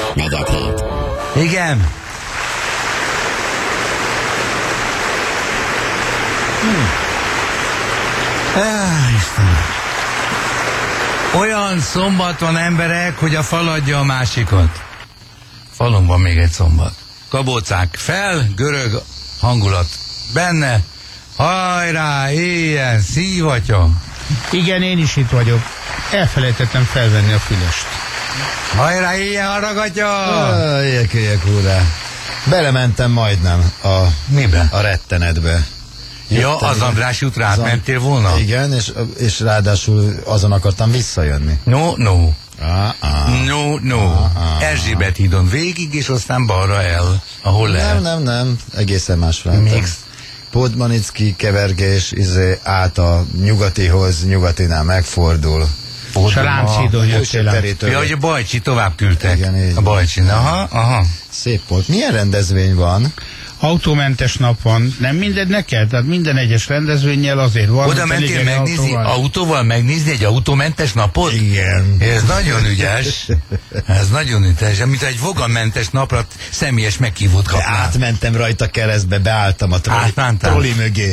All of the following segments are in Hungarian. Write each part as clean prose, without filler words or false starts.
4:47. Igen. Istenem. Olyan szombat van, emberek, hogy a fal adja a másikat. Falon van még egy szombat. Kabócák fel, görög hangulat benne. Hajrá, éjjel, szívatya. Igen, én is itt vagyok. Elfelejtettem felvenni a fülest. Hajrá, éjjel, haragatja. Jöjjek, úrá. Belementem majdnem Mibe? a rettenetbe. Ja, az András útra átmentél volna? Igen, és ráadásul azon akartam visszajönni. No. No. Erzsébet hídon végig, és aztán balra el, ahol lehet. Nem, egészen másra mentem. Podmanicki kevergés, át a nyugatihoz, nyugatinál megfordul. És a Lánchídon jöttél át. Ja, hogy a Bajcsi tovább küldtek. Igen, a Bajcsi, aha. Szép volt. Milyen rendezvény van? Autómentes nap van. Nem mindegy neked? Tehát minden egyes rendezvényel azért van. Oda mentél megnézni, autóval megnézni egy autómentes napot? Igen. Ez nagyon ügyes. Ez nagyon ügyes. Mint egy foganmentes napra személyes meghívót kapnál. Átmentem rajta keresztbe, beálltam a troli mögé.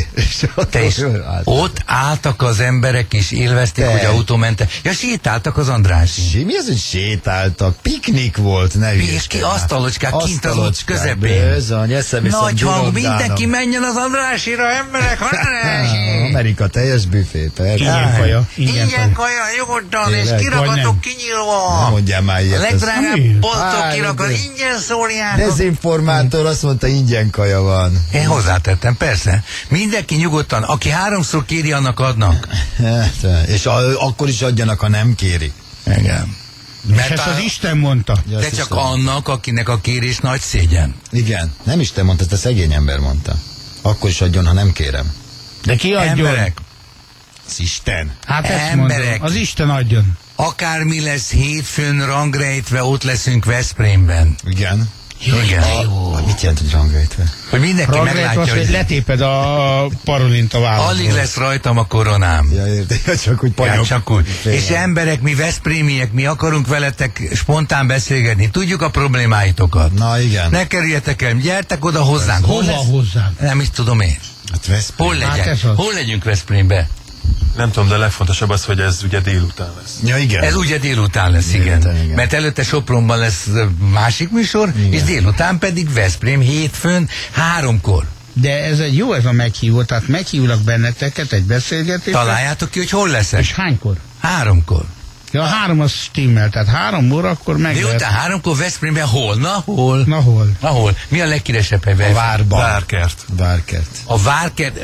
Ott álltak az emberek és élvezték, hogy autómentes. Ja, sétáltak az Andrásin. Mi az, hogy sétáltak? Piknik volt, ne és ki asztalocskák kint az út közepén. Bizony, nagy hang, mindenki menjen az Andrásira, emberek, Andrási! Amerika teljes büfé, persze. Ingyen kaja, nyugodtan, és kirakatok kinyílva. Nem mondjál már ilyet. A legdrágább boltok kirakat, ingyen szólják. Dezinformátor azt mondta, ingyen kaja van. Én hozzátettem, persze. Mindenki nyugodtan, aki 3-szor kéri, annak adnak. És akkor is adjanak, ha nem kéri. Igen. Mert ezt az Isten mondta. De csak annak, akinek a kérés nagy szégyen. Igen, nem Isten mondta, ezt a szegény ember mondta. Akkor is adjon, ha nem kérem. De ki adjon? Emberek. Az Isten. Hát ezt emberek. mondom, az Isten adjon. Akármi lesz hétfőn rangrejtve, ott leszünk Veszprémben. Igen. Igen. Mit jelent, hogy rangrejtve? Hogy mindenki meglátja, hogy letéped a parolinta válaszból. Alig lesz rajtam a koronám. Ja, érted, csak úgy Ja, csak úgy. És emberek, mi veszprémiek, mi akarunk veletek spontán beszélgetni. Tudjuk a problémáitokat. Na igen. Ne kerüljetek el, gyertek oda hozzánk. Hova hozzánk? Nem is tudom én. Hát Hol legyünk Veszprémbe? Nem tudom, de a legfontosabb az, hogy ez ugye délután lesz. Ja, igen. Ez ugye délután lesz, igen. Mert előtte Sopronban lesz másik műsor, igen. És délután pedig Veszprém hétfőn 3-kor. De ez egy jó, ez a meghívó, tehát meghívlak benneteket egy beszélgetésre. Találjátok ki, hogy hol leszek. És hánykor? 3-kor. Ja, 3 az stimmel, tehát 3 óra, akkor meg délután 3-kor Veszprémben hol? Na hol? Mi a legkíresebb hely? A Várban. Várkert. A Várkert.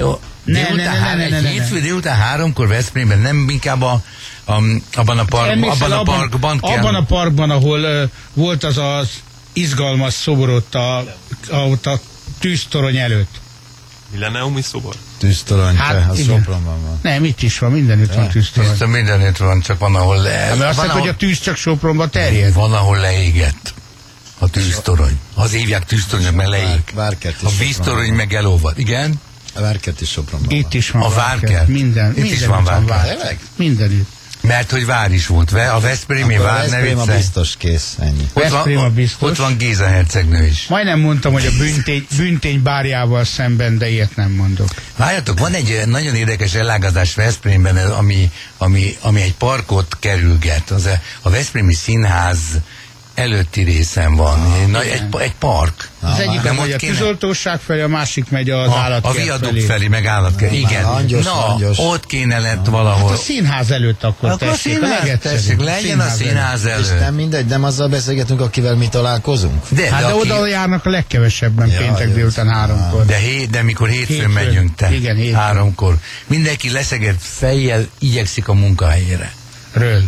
Ne. Hétfő délután 3-kor Veszprémben, nem inkább abban a parkban kell. Abban a parkban, ahol volt az izgalmas szobor ott a tűztorony előtt. Millenniumi szobor? Tűztorony, hát, az Sopronban van. Nem, itt is van, mindenütt van tűztorony. Mindenütt van, csak van, ahol mert azt mondják, hogy a tűz csak Sopronba terjed. Van, ahol leégett a tűztorony. Az hívják tűztoronynak, mert leég. A víztorony meg elolvad. Igen? A Várkert is Sopronban van. Itt is van a Várkert. Itt is van Várkert. Mindenütt. Mert hogy vár is volt, a Veszprémi Vár ne viccelj. A biztos kész, ennyi. Ott van Géza hercegnő is. Majdnem mondtam, hogy a büntény bárjával szemben, de ilyet nem mondok. Várjatok, van egy nagyon érdekes elágazás Veszprémben, ami egy parkot kerülget. A Veszprémi Színház előtti részen van. Egy park. Az egyik megy a tűzoltóság felé, a másik megy az állatkert felé. A viadukt felé, meg állatkert. Igen. Langyos. Ott kéne lett valahol. Hát a színház előtt akkor tessék. Legyen a színház előtt. És nem mindegy, nem azzal beszélgetünk, akivel mi találkozunk? De oda járnak a legkevesebben péntek délután 3-kor. De mikor hétfőn megyünk, te? Igen, 3-kor. Mindenki leszegett fejjel igyekszik a munkahelyére. Ről.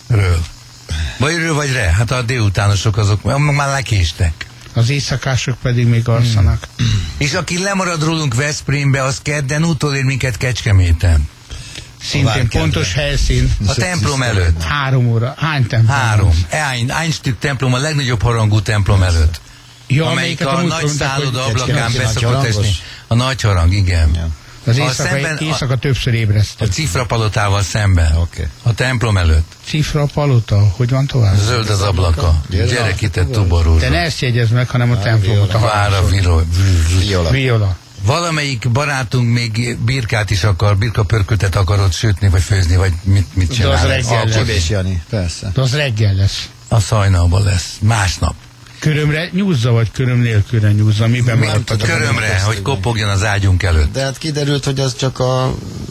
Vagy re? Hát a délutánosok azok már lekéstek. Az éjszakások pedig még alszanak. És aki lemarad rólunk Veszprémbe, az kedden utolér minket Kecskeméten. Szintén pontos helyszín. A templom előtt. 3 óra. Hány templom? 3. Einstück templom, a legnagyobb harangú templom előtt. Ja, amelyik a nagy szálloda ablakán beszokott esni. A nagy harang, igen. Ja. Az szemben éjszaka többször a ébresztett. Cifrapalotával szemben. Oké. A templom előtt. Cifrapalota, hogy van tovább? Zöld az ablaka. Gyere ki, te tuborúzó. De ne ezt jegyezd meg, hanem a templomot. A Vára Viola. Viola. Valamelyik barátunk még birkát is akar, birkapörköltet akarod sütni, vagy főzni, vagy mit De csinál. az reggel lesz. Kövés Jani, persze. De az reggel lesz. A Szajnában lesz. Másnap. Körömre nyúzza, vagy köröm nélkülre nyúzza? Miben Nem maradtak? tudom. Körömre, hogy kopogjon az ágyunk előtt. De hát kiderült, hogy az csak a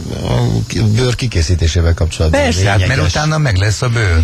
bőr kikészítésével kapcsolatban. Persze, hát, mert lényeges. utána meg lesz a bőr.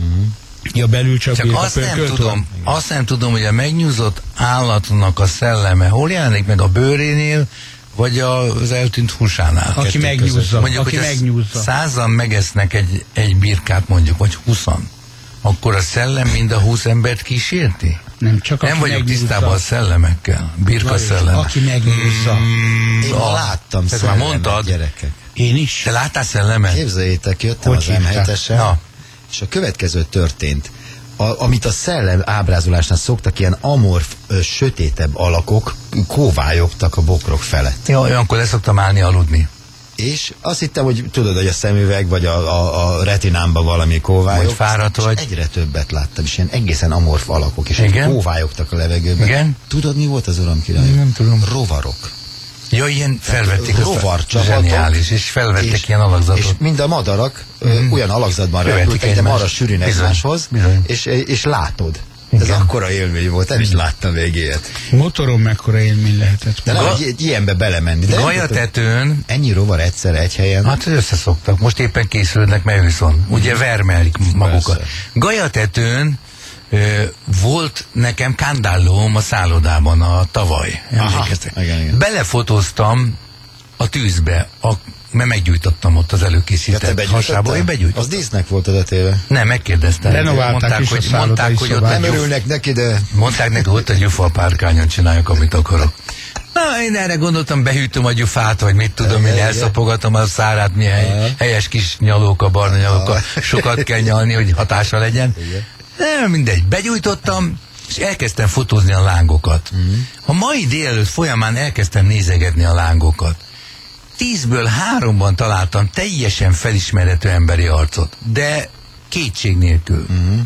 Ja, belül csak Csak birkapörkölt van? azt nem tudom, hogy a megnyúzott állatnak a szelleme hol jelenik meg, a bőrénél, vagy az eltűnt húsánál. Aki megnyúzza, Mondjuk, aki hogy megnyúzza. 100-an megesznek egy birkát mondjuk, vagy 20-an, akkor a szellem mind a 20 embert kísérti? Nem, csak Nem aki vagyok megnyúzza. tisztában a szellemekkel. Birka szellem. Aki megnyúzza. Én láttam Ezt már szellemet, mondtad. gyerekek. Én is. Te láttál szellemet? Képzeljétek, jöttem Hogy az hívták? M7-esen, Na. és a következő történt. Amit a szellem ábrázolásnál szoktak, ilyen amorf, sötétebb alakok kóvályogtak a bokrok felett. Ja, olyankor leszoktam állni aludni. És azt hittem, hogy tudod, hogy a szemüveg, vagy a retinámban valami kóvályog. Vagy fáradt és vagy. egyre többet láttam, és ilyen egészen amorf alakok, és Igen? kóvályogtak a levegőben. Igen? Tudod, mi volt az uram király? Nem tudom. Rovarok. Ja, ilyen felvették. Rovarcsapatok. Zseniális, és felvettek ilyen alakzatot. És mind a madarak olyan alakzatban Követik repültek, de egymást. marra sűrűn Bizony, egymáshoz, bizony. és látod. Igen. Ez akkora élmény volt, nem is láttam még ilyet. Motoron mekkora élmény lehetett. De nem, Ga- egy ilyenbe belemenni. De Gajatetőn, ennyi rovar egyszer egy helyen. hát összeszoktak, most éppen készülnek, mert őszon. Ugye vermelik magukat. Persze. Gajatetőn volt nekem kándálóm a szállodában tavaly. Emlékeztek? igen. Belefotóztam a tűzbe, mert meggyújtottam ott az Ja, te előkészített hasából. Én begyújtottam. Az dísznek volt oda téve. Nem, megkérdeztem. Renoválták is a szállodai mondták, hogy ott szobát. egy Nem gyuf- örülnek neki, de Mondták neki, ott a gyufa a párkányon csináljak, amit akarok. Na, én erre gondoltam, behűtöm a gyufát, vagy mit tudom, én Igen. elszapogatom a szárát, milyen helyes kis nyalóka, barna nyalóka, sokat kell nyalni, hogy hatása legyen. Nem, mindegy, begyújtottam, és elkezdtem fotózni a lángokat. A mai délelőtt folyamán elkezdtem nézegetni a lángokat. 10-ből 3-ban találtam teljesen felismerhető emberi arcot, de kétség nélkül.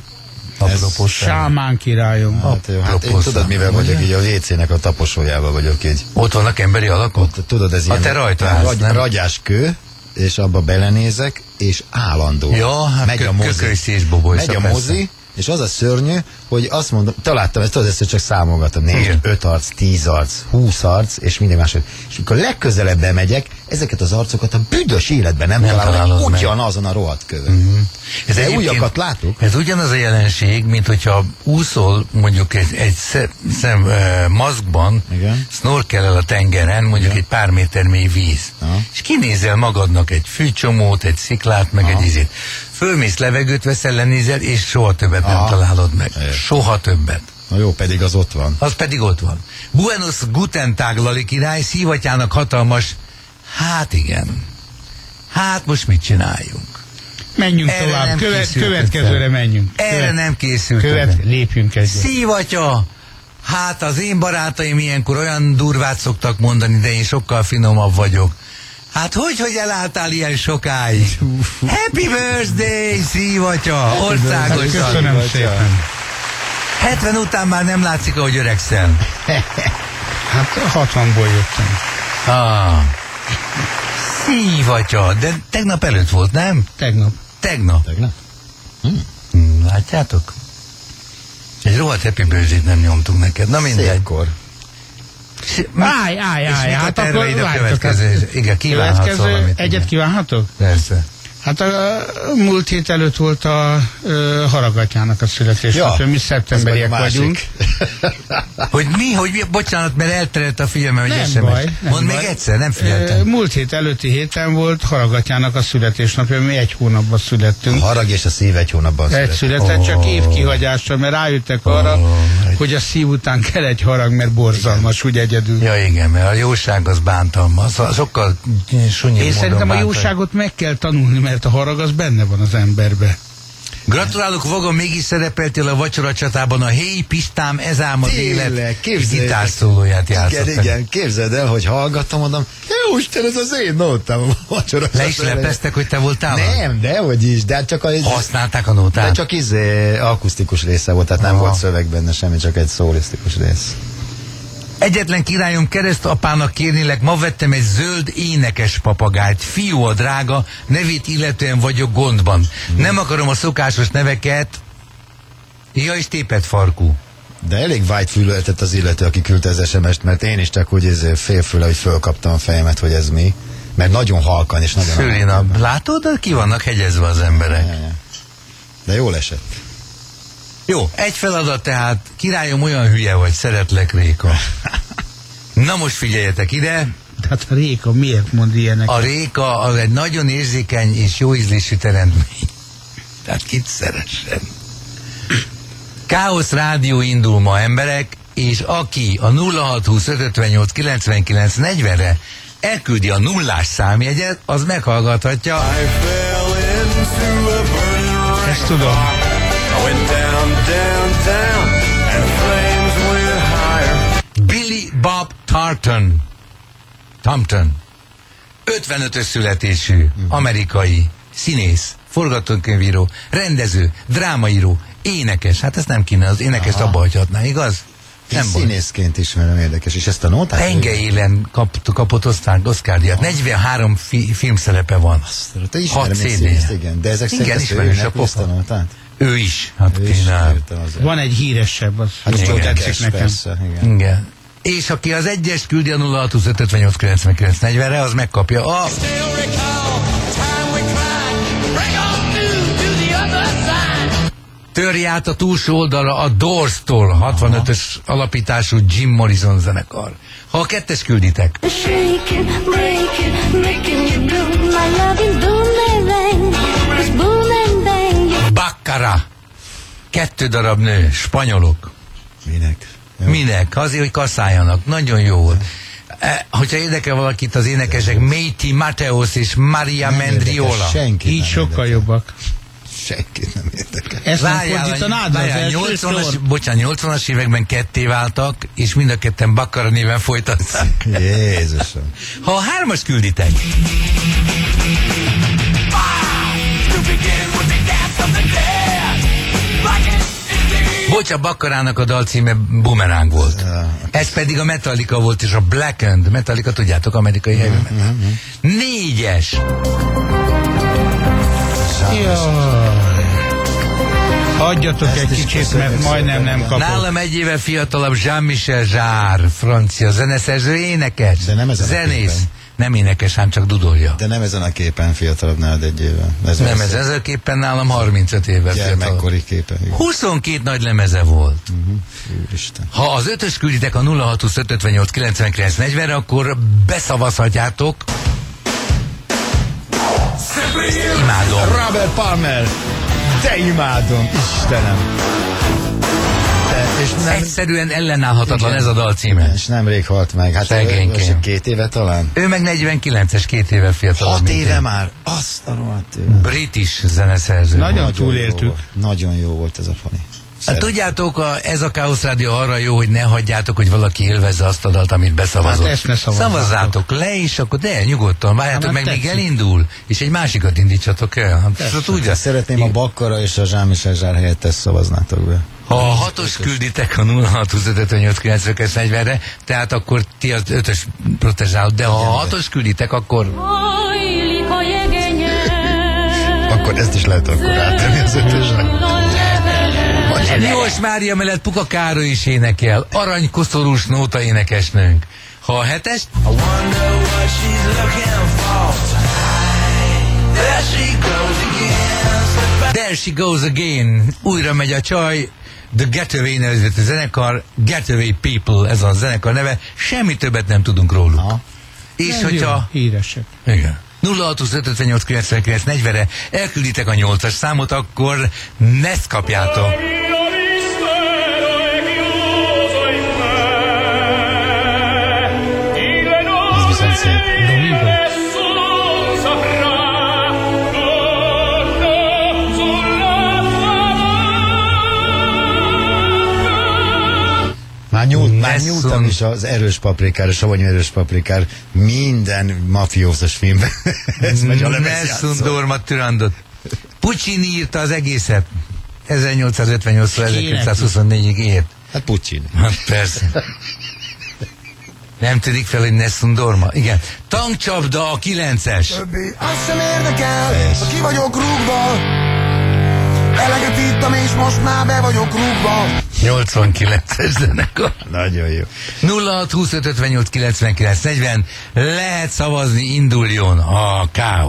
Apropó Sámán királyom. hát, jó, hát én Apropó tudod, mivel szám, vagyok ugye? így a WC-nek a taposójával vagyok így. Ott vannak emberi alakok? Tudod, ez A ilyen te rajta állsz, nem? ragyás kő, és abba belenézek, és állandó. Ja, hát megy a mozi. kökölysz és bobolysza, Megy a persze. mozi, és az a szörnyű, hogy azt mondom, találtam ezt, tudod, ezt csak számolgatom, 4, Igen. 5 arc, 10 arc, 20 arc, és minden másod. És amikor legközelebb bemegyek, ezeket az arcokat a büdös életben nem találod találom, meg. ugyanazon a rohadt kövön. Ez De egyébként- újakat látok. Ez ugyanaz a jelenség, mint hogyha úszol mondjuk egy maszkban, Igen. snorkelel a tengeren, mondjuk egy pár méter mély víz. Aha. És kinézel magadnak egy fűcsomót, egy sziklát, meg egy izét. Fölmész, levegőt veszel, lenézel, és soha többet nem Aha. találod meg. Értem. Soha többet. Na jó, pedig az ott van. Az pedig ott van. Buenos Guten Tag, Lali király, szívatyának hatalmas, hát igen. Hát most mit csináljunk? Menjünk Erre tovább. nem készültem Következőre fel. menjünk. Erre nem készültem. Lépjünk egyet. Szívatya! Hát az én barátaim ilyenkor olyan durvát szoktak mondani, de én sokkal finomabb vagyok. Hát hogy elálltál ilyen sokáig? Happy birthday, Szívatya! Országosan! Köszönöm szépen. 70 után már nem látszik, ahogy öregszel. Hát 60-ból jöttem. Ah. Szívatya! De tegnap előtt volt, nem? Tegnap. Tegnap. Tegnap? Látjátok? Egy rohadt happy birthday-t nem nyomtunk neked. Na mindegy. Szépkor. Állj, És mik a hát akkor terveid a várjatok. következő? Igen, kívánhatsz valamit. Egyet igen. kívánhatok? Persze. Hát a múlt hét előtt volt a Haragatyának a születésnapja, mi szeptemberiek vagyunk. Hogy mi, bocsánat, mert elterelt a figyelmem, hogy Nem SMS. baj, nem Mondd baj. még egyszer, nem figyeltem. Múlt hét előtti héten volt Haragatyának a születésnapja, mi 1 hónapban A születtünk. harag és a szív egy hónapban Egy született. született, csak évkihagyásra, mert rájöttek arra, hogy a szív után kell egy harag, mert borzalmas, úgy egyedül. Ja igen, mert a jóság az bántalmaz. Sokkal sunyibb Én szerintem a jóságot meg kell tanulni, mert a harag az benne van az emberbe. Gratulálok, Vaga, mégis szerepeltél a vacsoracsatában, a Héj Pistám, ez ám az Tényleg, élet képzeljétek. gitárszólóját játszott. Igen, képzeld el, hogy hallgattam, mondom, Jóisten, ez az én nótám. Le is lepeztek, hogy te voltál? Nem, dehogy is, de hát csak használták a nótát? De csak akusztikus része volt, tehát nem volt szöveg benne semmi, csak egy szólisztikus rész. Egyetlen királyom, keresztapának kérnélek, ma vettem egy zöld énekes papagájt. Fiú a drága, nevét illetően vagyok gondban. Nem akarom a szokásos neveket. Ja, és tépet farkú. De elég vágyfülöltett az illető, aki küldte az SMS-t, mert én is csak úgy félfüle, hogy fölkaptam a fejemet, hogy ez mi. Mert nagyon halkan és nagyon... Szőlina, látod, ki vannak hegyezve az emberek. Ja. De jól esett. Jó, egy feladat tehát, királyom, olyan hülye vagy, szeretlek, Réka. Na most figyeljetek ide. Tehát a Réka miért mond ilyenek? A Réka az egy nagyon érzékeny és jó ízlésű teremtmény. Tehát kit szeressen. Káosz Rádió indul ma, emberek, és aki a 0620-558-99-40-re elküldi a nullás számjegyet, az meghallgathatja. Ezt tudom. Billy Bob Thornton. 55-ös születésű, amerikai színész, forgatókönyvíró, rendező, drámaíró, énekes. Hát ezt nem kéne, az énekest abba hagyhatná, igaz? Nem színészként ismerem, érdekes. És ezt a nótát? Penge élen kapott Oscar-díjat. 43 filmszerepe van. 6 CD. Igen, de ezek igen, ismerős a pofa. Ő is. Hát van egy híresebb, az tetszik nekem. Persze, igen. És aki az egyest küldi a 0620-558-99-40-re, az megkapja a... Törj át a túlsó oldalra a Doors-tól, 65-ös alapítású Jim Morrison zenekar. Ha a kettes külditek. Baccara. 2 darab nő, spanyolok. Minek? Minek? Azért, hogy kasszáljanak. Nagyon jó volt. Hogyha érdekel valakit az énekesek, Méti Mateos és Maria Mendriola. Így sokkal jobbak. Senkit nem érdekel. Ezt nem fordítanád? 80-as években ketté váltak, és mind a ketten Baccara néven folytatták. Jézusom. Ha a 3-as külditek. Bocsa, Baccarának a dal címe Boomerang volt. Ez pedig a Metallica volt, és a Blackened. Metallica, tudjátok, amerikai heavy metal. 4-es. Hagyjatok egy kicsit, mert majdnem nem kapok. Nálam 1 éve fiatalabb Jean-Michel Jarre, francia zeneszerző, énekes, de nem zenész. Nem énekes, ám csak dudolja. De nem ezen a képen fiatalabb nálad 1 éve. Nem ezen a képen nálam 35 éve fiatalabb. Gyermekkori képen. 22 nagy lemeze volt. Úristen. Ha az 5-ös külditek a 0620-558-99-40-re, akkor beszavazhatjátok. Imádom. Robert Palmer. De imádom, Istenem. Egyszerűen ellenállhatatlan ez a dal címe. És nemrég halt meg. Hát 2 éve talán. Ő meg 49-es, 2 éve fiatalabb. 6 éve már? Azt a rohadt. British zeneszerző. Nagyon túléltük. Nagyon jó volt ez a fani. Hát, tudjátok, ez a Káosz Rádió arra jó, hogy ne hagyjátok, hogy valaki élvezze azt a dalt, amit beszavazott. Hát ezt ne szavazzátok le, és akkor nyugodtan várjátok meg, még elindul, és egy másikat indítsatok el. Hát, szeretném a Baccara és a Jean-Michel Jarre helyett ezt szavaznátok be. Ha a 6-os külditek a 062558-90-re, tehát akkor ti az 5-ös protezsálod, de ha a 6-os külditek, akkor... Akkor ezt is lehet akkor áttenni az 5-ösre. Miós Mária mellett Puka Károly is énekel, aranykoszorús nóta énekesnőnk. Ha a 7-es... There she goes again. Újra megy a csaj. The Getaway nevezetű zenekar, Getaway People, ez a zenekar neve, semmi többet nem tudunk róluk. És nem hogyha... Jó, híresek. Igen. 062558-99-40-re elkülditek a 8-as számot, akkor ezt kapjátok. Ez viszont szép. Domingo. Már 8 Már nyúltam is az erős paprikár, savanyú erős paprikár minden mafiózos filmben. Ez megy a lemezjátszó. Nessun Dorma Turandot. Puccini írta az egészet. 1858-tól 1924-ig ért. Hát Puccini. Hát persze. Nem tűnik fel, hogy Nessun Dorma? Igen. Tankcsapda a 9-es. Többi azt sem érdekel, ha ki vagyok rúgva. Eleget ittam és most már be vagyok rúgva. 89-es zenekar. Nagyon jó. 06 25 58 99 40. Lehet szavazni, induljon a K.O.